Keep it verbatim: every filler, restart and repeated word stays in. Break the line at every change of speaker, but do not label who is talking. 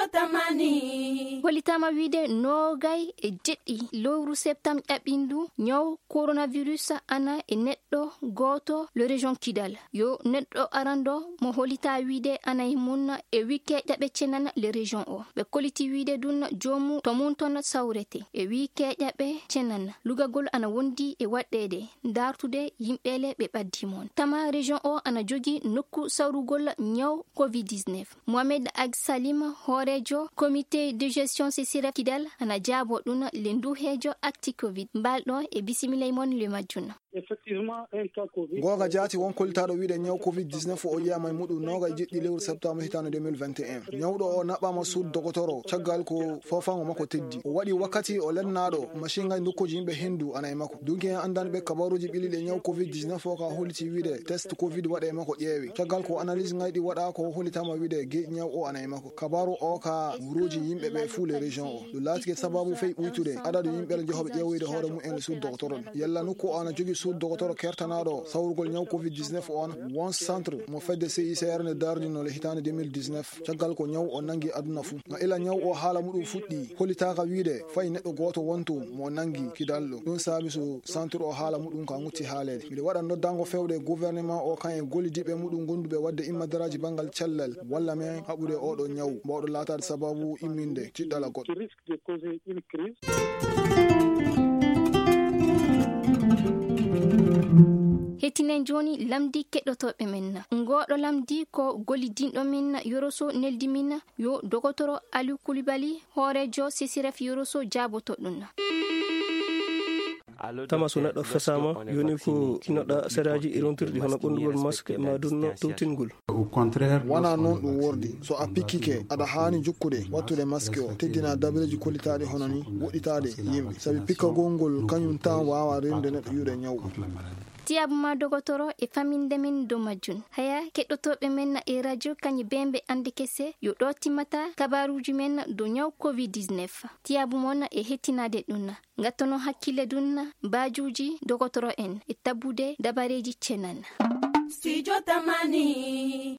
tamani
holitama wiide nogay e jeɗɗi lewru septembre ɗaɓɓindu nyaw coronavirus ana e neɗɗo goto le région Kidal yo neɗɗo arando mo holita wiide ana e mun e wike ɗaɓe cenan le région o ɓe koliti wiide dun jomu to mun ton sawrete e wike ɗaɓe cenan lugagol ana wondi e waɗɗede dartude yimɓele ɓe ɓaddi mon tama région o ana jogi nokku sawrugol nyaw covid dix-neuf. Mohamed Ag Salim horejo comité de gestion C C R F Kidal ana jaabo ɗum le nduhejo acti covid mbalɗo e bisimilay mon le majjuna.
Effectivement, un cas Covid.
Goga jati won koltaɗo wiide nyaw covid dix-neuf o yiyama e muɗum noga e jiɗɗi lewru septembre hitande deux mille vingt et un. Nyawɗo o naɓɓama suud dogotoro caggal ko fofango makko teddi. O waɗi wakkati o lennaɗo machine ngal nokkuji yimɓe hendu ana e makko. Dunki en andani ɓe kabaruji ɓiliɗe nyaw covid dix-neuf o ka holiti wiide test covid waɗe e makko ƴeewi. Caggal ko analyse ngayɗi waɗa ko holitama wiide ge nyaw o ana e makko. Kabaru o ka wuroji yimɓe ɓe fuu le région o. Ɗum laatike sababu fey ɓuytude adadu yimɓe jehoɓe ƴeewoyde hoore mumen e suud dogotoro. Yalla nokku o ana jogi suud dogotoro kertanaɗo sawrugol nyaw covid dix-neuf on won centre mo fedde C I C R ne darnino le hitande deux mille dix-neuf caggal ko nyaw o nangi aduna fuu no ila nyaw o haala muɗum fuɗɗi holitaka wiide fay neɗɗo goto wonto mo nangi kidalɗo ɗum saabi so centre o haala muɗum ka ngutti haalede miɗe waɗa noddango fewde gouvernement o kan e gollidiɓe muɗum gonduɓe wadde immadaraji bangal cellal walla men haɓude oɗo nyaw mbawɗo laatade sababu imminde ciɗɗala goɗɗo.
hetinen joni lamdi keɗɗotoɓe men ngoɗo lamdi ko gollidinɗo min yoroso neldi min yo dogotoro Aliou Coulibaly horejo C C R F yoroso jaboto ɗum.
tama so neɗɗo fesama yoni ko kinoɗa seraji irontirɗi hono ɓondugol masque ma dunno towtingol
wona noon ɗum wordi so a pikkike aɗa hani jokkude wattude masque o teddina dabareji kollitaɗe hono ni woɗɗitade yimɓe saabi pikkagol ngol kañum tan wawa remde neɗɗo yuuɗe nyaw.
tiyabu ma dogotoro e faminde min do majjun haya keɗɗotoɓe men e radio kañi bembe ande kese yo ɗo timmata kabaruji men do nyaw covid dix-neuf tiyabu mon e hettinade ɗum gattono hakkille ɗum bajuji dogotoro en e tabbude dabareji cenan.
Studio Tamani.